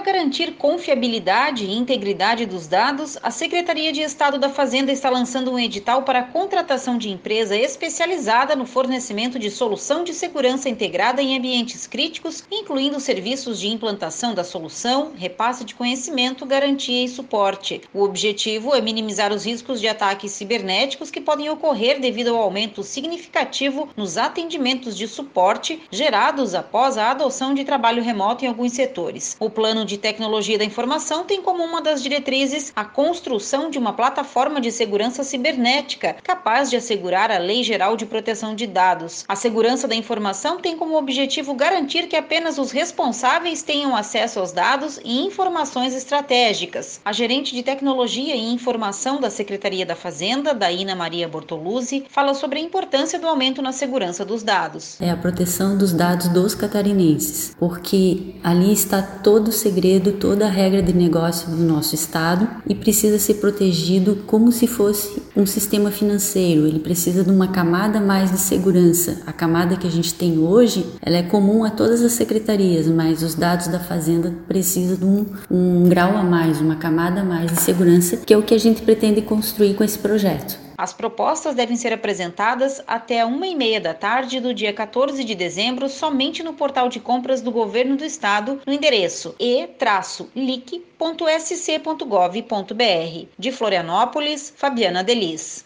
garantir confiabilidade e integridade dos dados, a Secretaria de Estado da Fazenda está lançando um edital para a contratação de empresa especializada no fornecimento de solução de segurança integrada em ambientes críticos, incluindo serviços de implantação da solução, repasse de conhecimento, garantia e suporte. O objetivo é minimizar os riscos de ataques cibernéticos que podem ocorrer devido ao aumento significativo nos atendimentos de suporte gerados após a adoção de trabalho remoto em alguns setores. O Plano de Tecnologia da Informação tem como uma das diretrizes a construção de uma plataforma de segurança cibernética capaz de assegurar a Lei Geral de Proteção de Dados. A segurança da informação tem como objetivo garantir que apenas os responsáveis tenham acesso aos dados e informações estratégicas. A gerente de Tecnologia e Informação da Secretaria da Fazenda, Daína Maria Bortoluzzi, fala sobre a importância do aumento na segurança dos dados. É a proteção dos dados dos catarinenses, porque ali está todo o segredo, toda a regra de negócio do nosso estado e precisa ser protegido como se fosse um sistema financeiro. Ele precisa de uma camada mais de segurança. A camada que a gente tem hoje, ela é comum a todas as secretarias, mas os dados da Fazenda precisam de um grau a mais, uma camada a mais de segurança, que é o que a gente pretende construir com esse projeto. As propostas devem ser apresentadas até 13h30 da tarde do dia 14 de dezembro, somente no portal de compras do Governo do Estado, no endereço e-lic.sc.gov.br. De Florianópolis, Fabiana Delis.